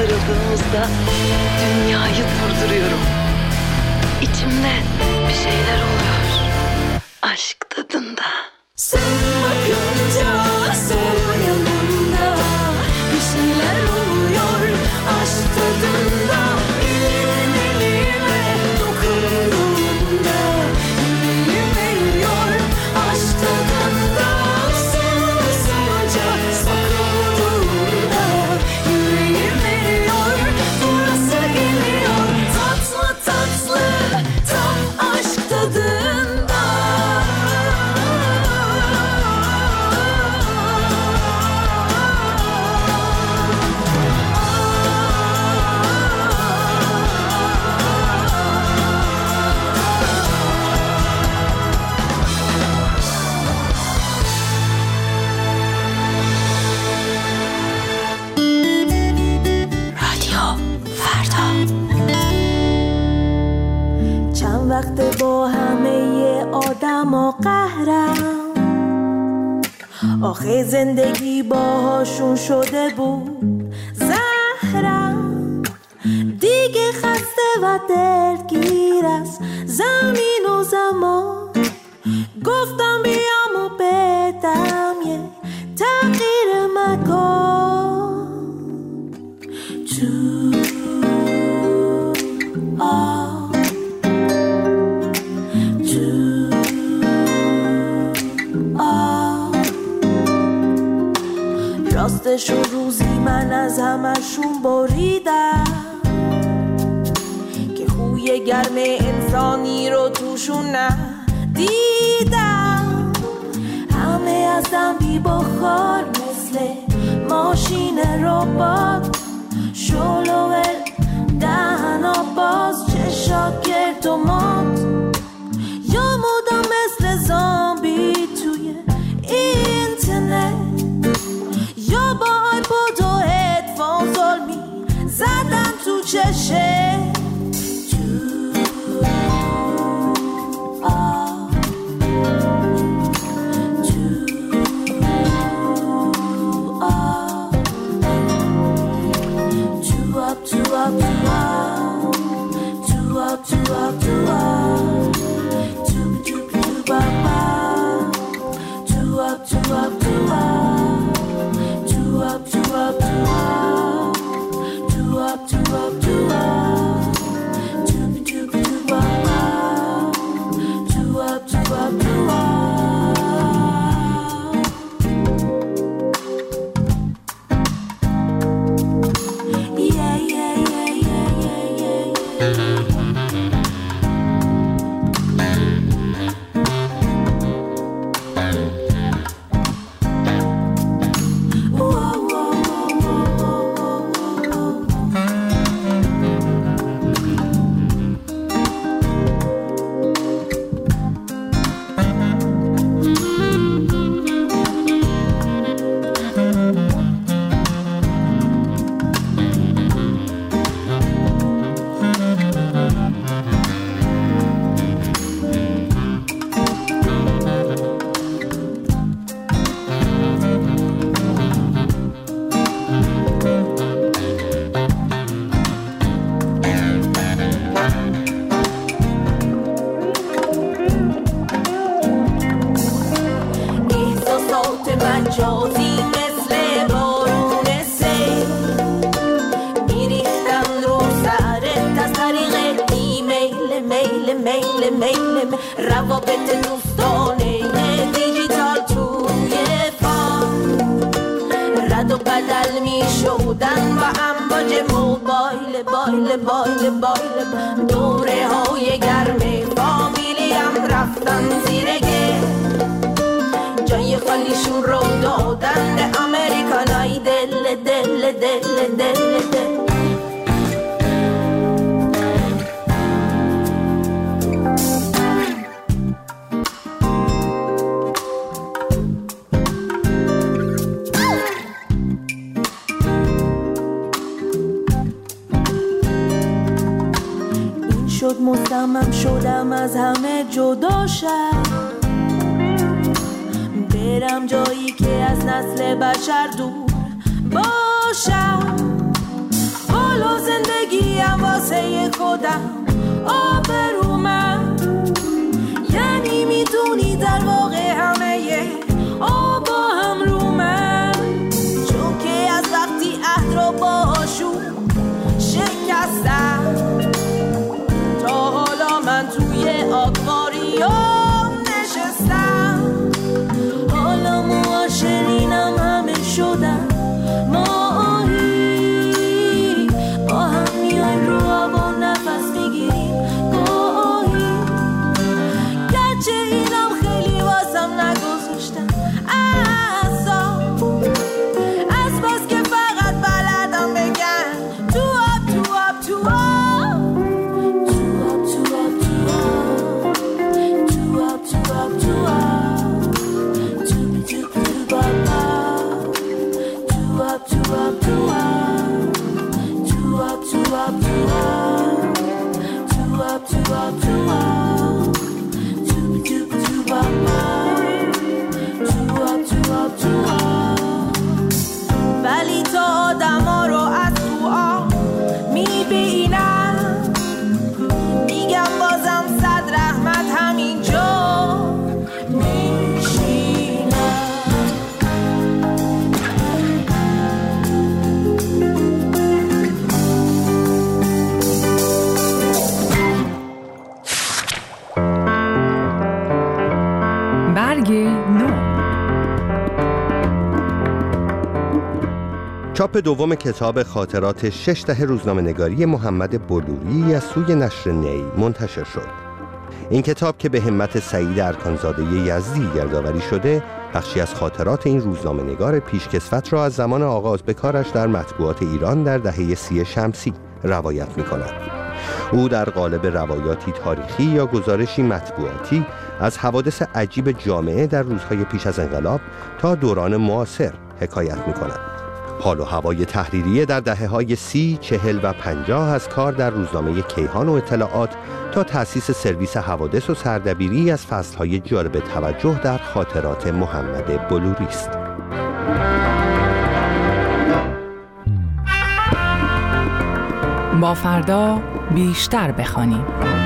ayrıldığımızda dünyayı durduruyorum. İçimde bir şeyler oluyor. Aşk tadında. Sen bakınca sol yanımda bir şeyler oluyor. Aşk tadında. Elin elime dokunduğunda yüreğim eriyor. Aşk tadında. Sen sıcak sakladığında yüreğim eriyor. Burası geliyor. Tatlı tatlı tam aşk tadında. چند وقت با همه آدم و قهرم آخه زندگی باهاشون شده بود زهرم دیگه خسته و دلگیر از زمین و زمان گفتم بیام و بدم یه تغییر مکان تو راستش و روزی من از همشون بریدم که خوی گرم انسانی رو توشون ندیدم همه ازم بی بخار مثل ماشین ربات شلوول دهنا باز چشا گرد و مات یا مدام مثل زامبی توی اینترنت یا با آیپود و هدفون ظلمی زدم تو چشه روابط دوستانه دیجیتال توی فان رد و بدل می شدن و امواج موبایل بایل دوره های گرم فامیلی هم رفتن زیرگه جای خالیشون رو دادن به امریکانای دل شد مصمم شدم از همه جدا شم برم جایی که از نسل بشر دور باشم چاپ دوم کتاب خاطرات 6 دهه روزنامه‌نگاری محمد بلوری از سوی نشر نی منتشر شد. این کتاب که به همت سعید ارکانزاده یزدی گردآوری شده، بخشی از خاطرات این روزنامه‌نگار پیشکسوت را از زمان آغاز به کارش در مطبوعات ایران در دهه 30 شمسی روایت می‌کند. او در قالب روایاتی تاریخی یا گزارشی مطبوعاتی از حوادث عجیب جامعه در روزهای پیش از انقلاب تا دوران معاصر حکایت می‌کند. حال و هوای تحریریه در دهه‌های 30، 40 و 50 از کار در روزنامه کیهان و اطلاعات تا تأسیس سرویس حوادث و سردبیری از فصل‌های جالب توجه در خاطرات محمد بلوری است. با فردا بیشتر بخوانیم.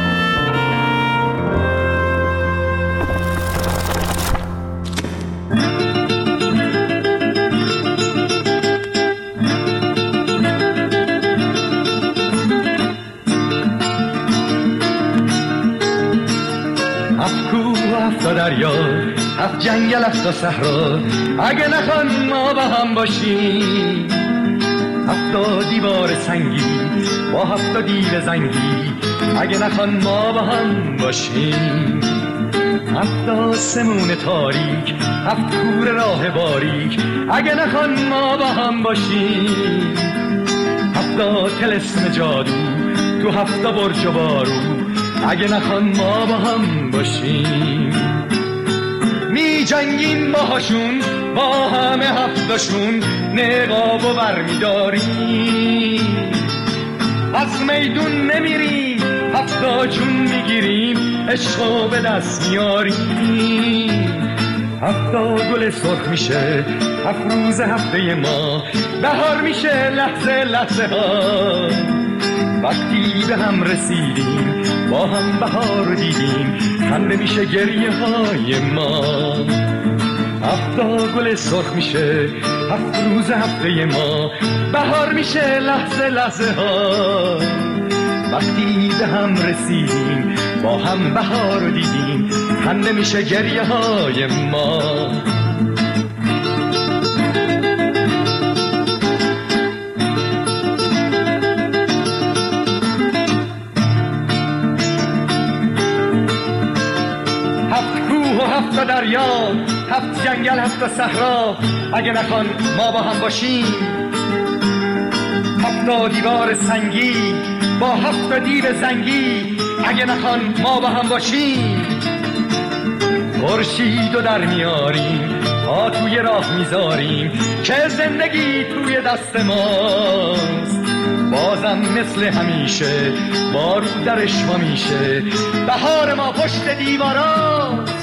هفت دریا، هفت جنگل، هفت صحرا، اگه نخوان ما با هم باشیم. هفت دیوار سنگی با هفت دیو زنگی، اگه نخوان ما با هم باشیم. هفت آسمون تاریک، هفت کوره راه باریک، اگه نخوان ما با هم باشیم. هفت طلسم جادو تو هفت برج و بارو، اگه نخوان ما با هم باشیم. می جنگیم باهاشون، با همه هفتاشون نقاب و برمی داریم. از میدون نمیریم، هفتا جون میگیریم، عشقو به دست میاریم. هفتا گل سرخ میشه، هفت روز هفته ما بهار میشه لحظه لحظه ها. وقتی به هم رسیدیم، با هم بهار دیدیم، خنده میشه گریه های ما. هفتا گل سرخ میشه، هفت روز هفته ما بهار میشه لحظه لحظه ها. وقتی به هم رسیدیم، با هم بهار دیدیم، خنده میشه گریه های ما. هفت دریا، هفت جنگل، هفت صحرا، اگه نخوان ما با هم باشیم. هفت دیوار سنگی با هفت دیو زنگی، اگه نخوان ما با هم باشیم. خورشیدو در میاریم، پا توی راه میذاریم، که زندگی توی دست ماست. بازم مثل همیشه بارو درش ما میشه، بهار ما پشت دیواراست.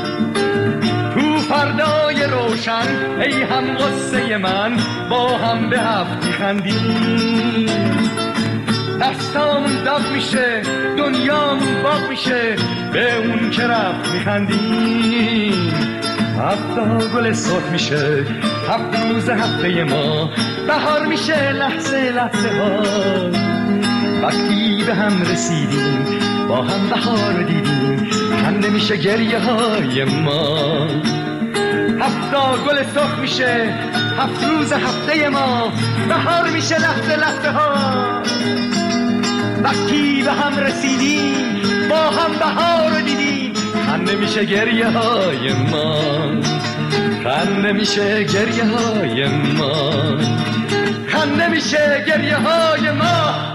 فردای روشن ای هم غصه من، با هم به هفت میخندیم. دستامون داغ میشه، دنیامون باغ میشه، به اون که رفت میخندیم. هفتا گل سرخ میشه، هفت روز هفته ما بهار میشه لحظه لحظه ها. وقتی به هم رسیدیم، با هم بهار دیدیم، خنده میشه گریه های ما. هفتا گل سرخ میشه، هفت روز هفته ما بهار میشه لحظه لحظه ها. وقتی به هم رسیدیم، با هم بهار دیدیم، خنده میشه گریه های ما. خنده میشه گریه های ما. خنده میشه گریه های ما.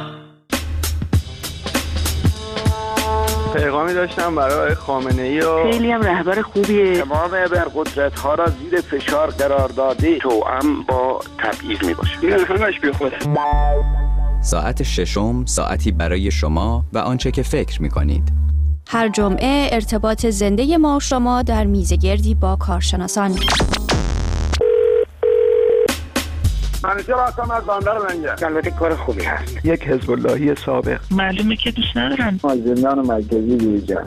پیغامی داشتم برای خامنه‌ای و خیلی هم رهبر خوبیه. تمام ابرقدرت‌ها را زیر فشار قرار داده، توأم با تبعیض میباشه. این همش بیخوده. ساعت ششم، ساعتی برای شما و آنچه که فکر میکنید. هر جمعه ارتباط زنده ما و شما در میزگردی با کارشناسان. منیجر هستم از بندر منجر. البته کار خوبی هست. یک حزب اللهی سابق. معلومه که دوست ندارن. از زندان مرکزی بیرون.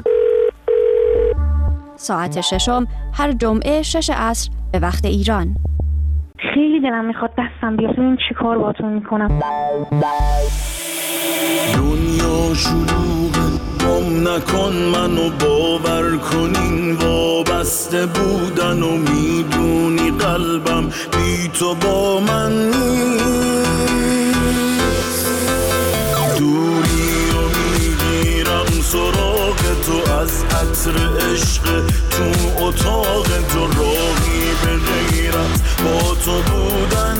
ساعت ششم هر جمعه 6 عصر به وقت ایران. خیلی دلم میخواد دستم بیاد ببینم چی کار باهاتون میکنم. دنیا شلوغه، گم نکن منو، باور کنین وابسته بودن و میدونی قلبم بی تو با من عطر عشق تو اتاق تو، راهی به غیرت با تو بودن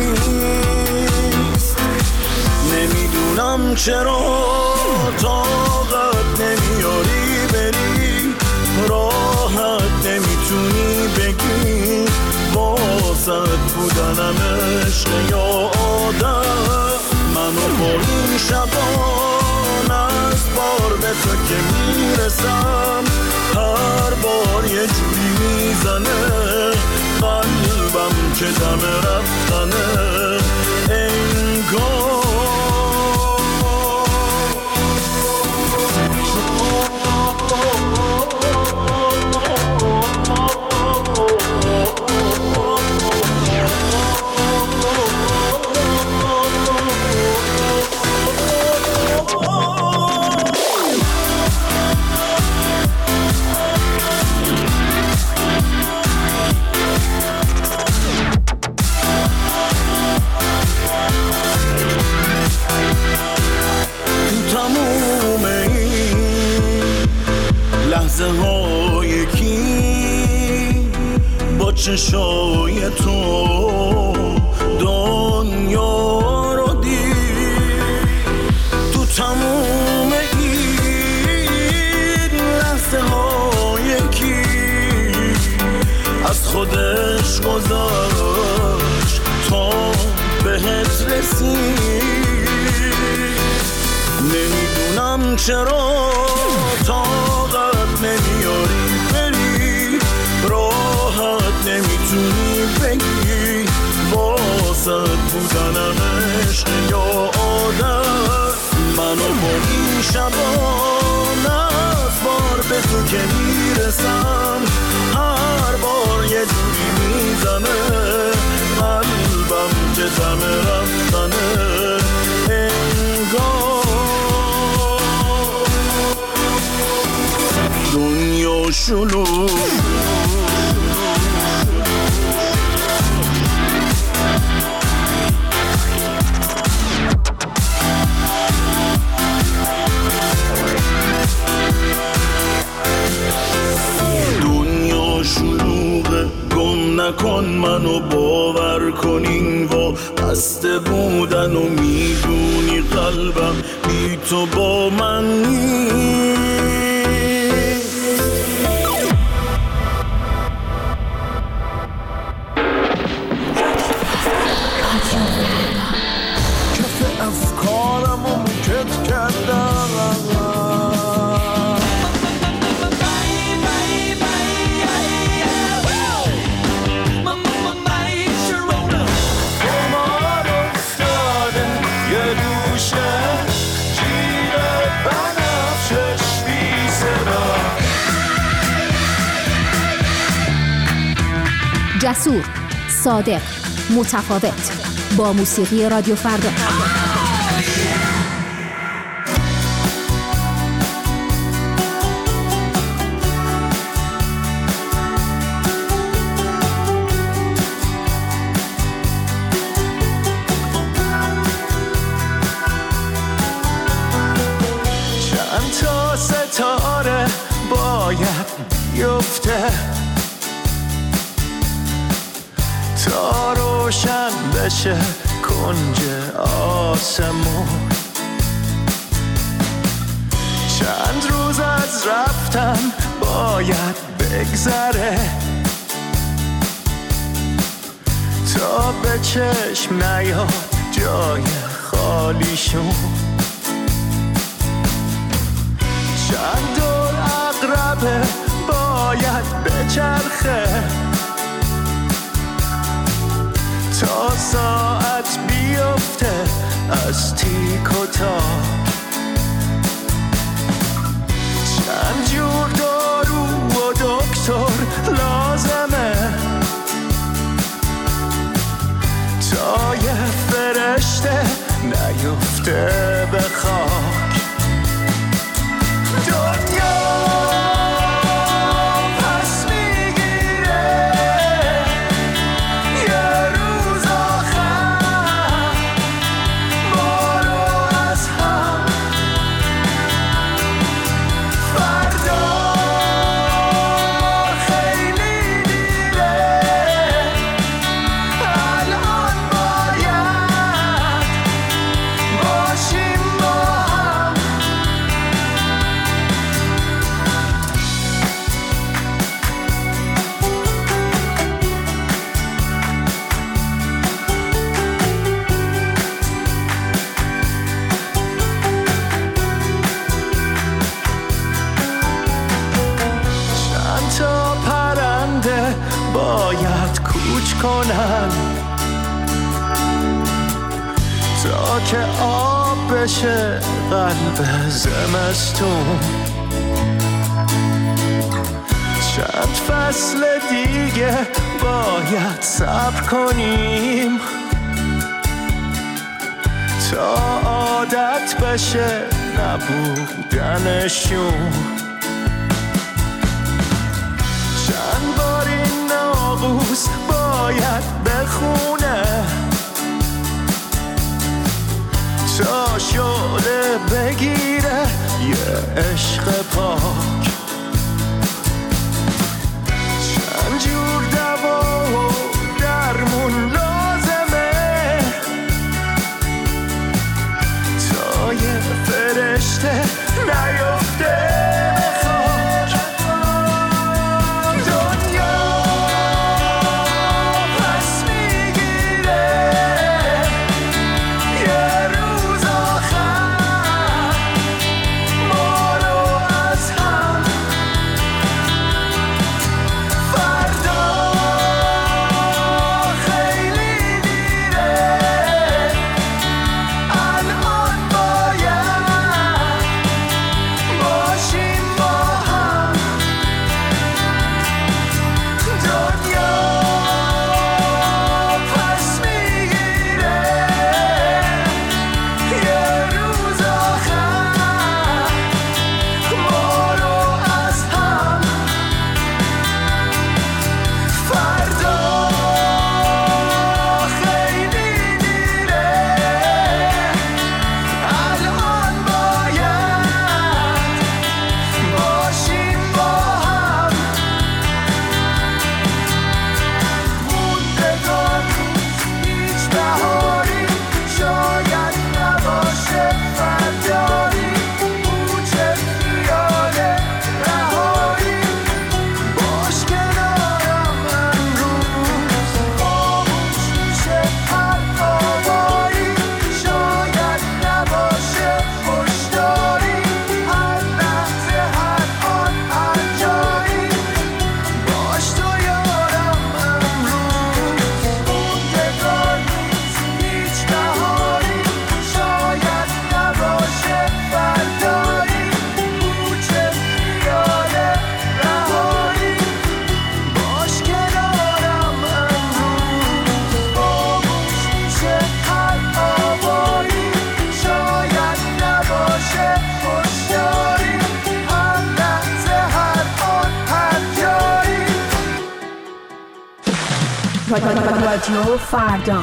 نیست. نمیدونم چرا طاقت نمیاری بری، راحت نمیتونی بگی واسط بودنم عشق یا آدم. منو با این شبان از بار به تو که میرسم، هر بار یه جوری میزنه قلبم که دم رفتنه انگار. چشای تو دنیا رو دید، تو تموم این لحظه های کی از خودش گذاشت تا بهت رسید. نمیدونم چرا طاقت نمیاری بری، راحت نمیتونی بگی واسط بودنم عشق یا آدم. منو با این شبان از بار به تو که میرسم، هر بار یه جوری میزنه قلبم که دم رفتنه انگار. دنیا شلوغ نکن، منو باور کنین و بسته بودن و میدونی قلبم بی تو با من نیست. کف افکارم رو موکت کردم، جسور، صادق، متفاوت، با موسیقی رادیو فردا. چند تا ستاره باید بیفته تا روشن بشه کنج آسمون. چند روز از رفتن باید بگذره تا به چشم نیاد جای خالیشون. چند دور عقربه باید بچرخه تا ساعت بیفته از تیک و تاک. چند جور دارو و دکتر لازمه تا یه فرشته نیفته به خاک. دنیا تا که آب بشه قلب زمستون. چند فصل دیگه باید صبر کنیم تا عادت بشه نبودنشون. چند بار این ناقوس باید بخونه تا شعله بگیره یه عشق پاک. چند جور دوا و درمون لازمه تا یه فرشته نیفته رادیو فردا.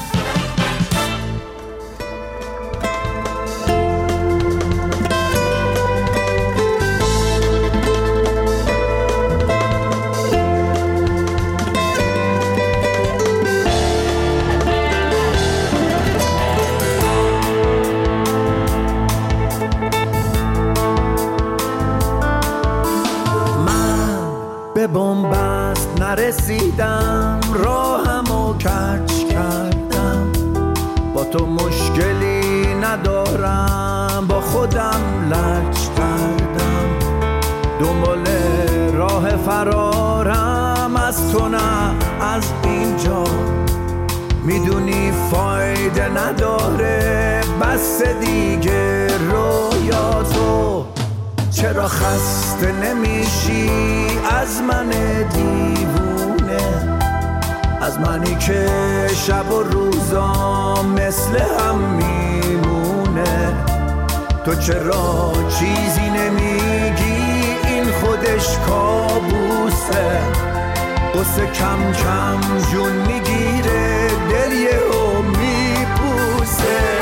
به بنبست نرسیدم، راهمو کج کردم. با تو مشکلی ندارم، با خودم لج کردم. دنبال راه فرارم از تو نه از اینجا. میدونی فایده نداره بس دیگه رویاتو. چرا خسته نمیشی از من دیوونه، از منی که شب و روزا مثل هم میمونه؟ تو چرا چیزی نمیگی؟ این خودش کابوسه. قصه کم کم جون میگیره، دل یهو میپوسه.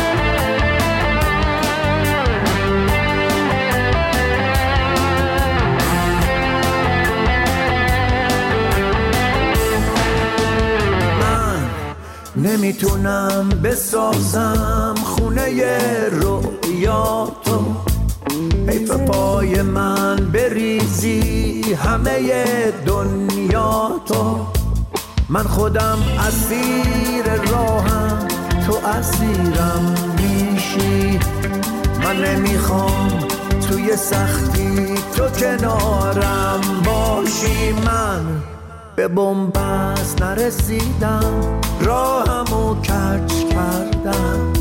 نمیتونم بسازم خونه رویاتو، حیف پای من بریزی همه دنیاتو. من خودم اسیر راهم، تو اسیرم میشی. من نمیخوام توی سختی تو کنارم باشی. من به بنبست نرسیدم، راهمو کج کردم.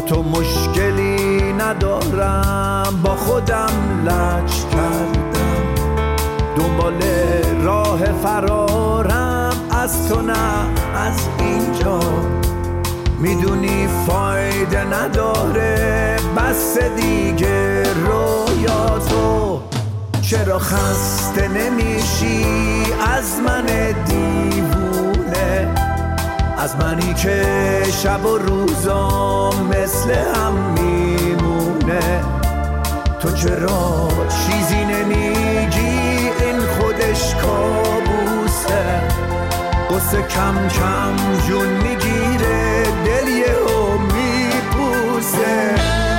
تو مشکلی ندارم، با خودم لج کردم، دنبال راه فرارم از تو، نه از اینجا. میدونی فایده نداره، بس دیگه رویا تو. چرا خسته نمیشی از من دیوونه، از منی که شب و روزام مثل هم میمونه؟ تو چرا چیزی نمیگی؟ این خودش کابوسه، قصه کم کم جون میگیره، دل یهو میپوسه.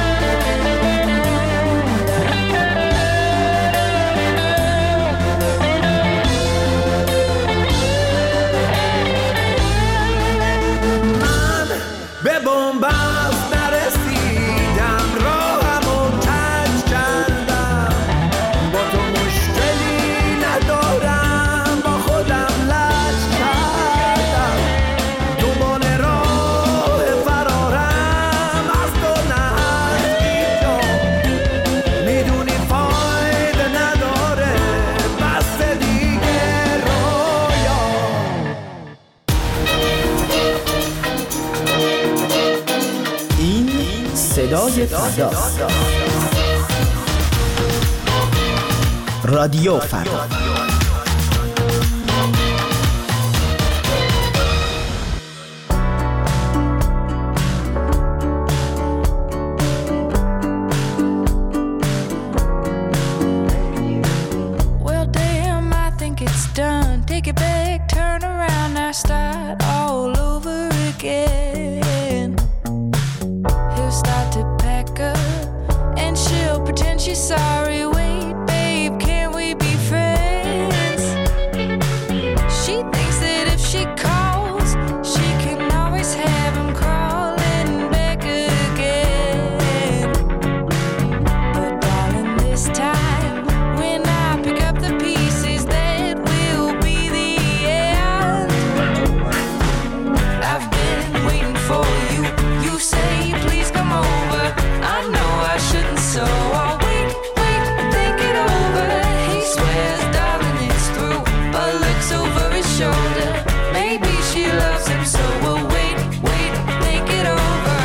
من به بنبست نرسیدم، راهمو کج کردم، با تو مشکلی ندارم، با خودم لج کردم، دنبال راه فرارم از تو، نه از اینجا. میدونی فایده نداره، بس دیگه رویا. این صدای فرداست. رادیو فردا. Well, damn, I think it's done. Take it back, turn around, now start all over again. He'll start to pack up, and she'll pretend she's sorry. Wait, babe, can we be friends? She thinks that if she calls, she can always have him crawling back again. But darling, this time, when I pick up the pieces, that will be the end. I've been waiting for you. You say, please come over. I know I shouldn't, so I'll wait, think it over. He swears, darling, it's through, but looks over his shoulder. Maybe she loves him, so we'll wait, think it over.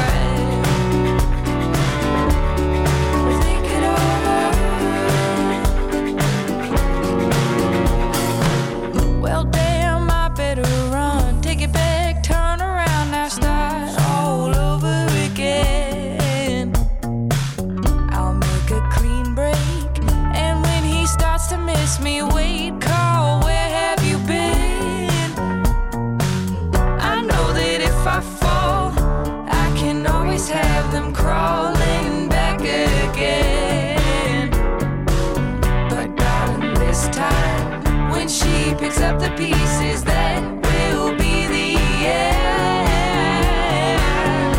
Think it over. Well, damn, I better run. Take it back, turn around, now start all over again. I'll make a clean break, and when he starts to miss me, wait, call, where have you been? I know that if I fall, I can always have them crawling back again. But darling, this time, when she picks up the pieces, that will be the end.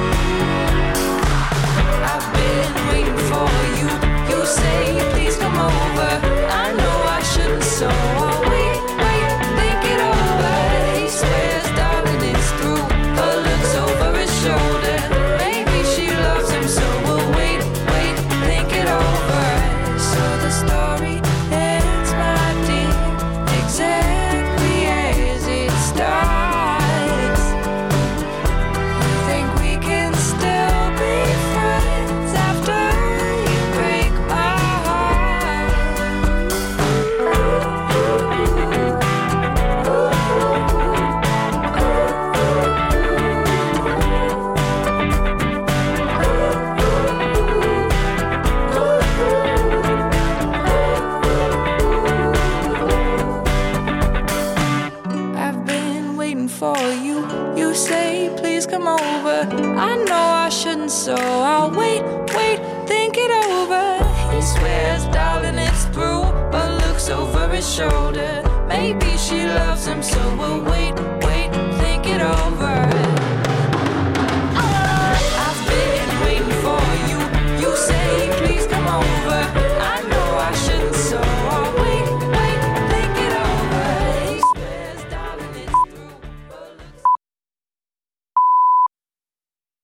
I've been waiting for you. You say, please come over. I know I shouldn't, so I'll wait, think it over. He swears, darling, it's through, but looks over his shoulder. Maybe she loves him, so we'll wait, think it over. So the story ends, my dear, exactly as it starts. You think we can still be friends after you break my heart? I've been waiting for you. You say, please come over. I know I shouldn't, so I'll wait, think it over. He swears, darling, it's through, but looks over his shoulder. Maybe she loves him, so we'll wait, think it over.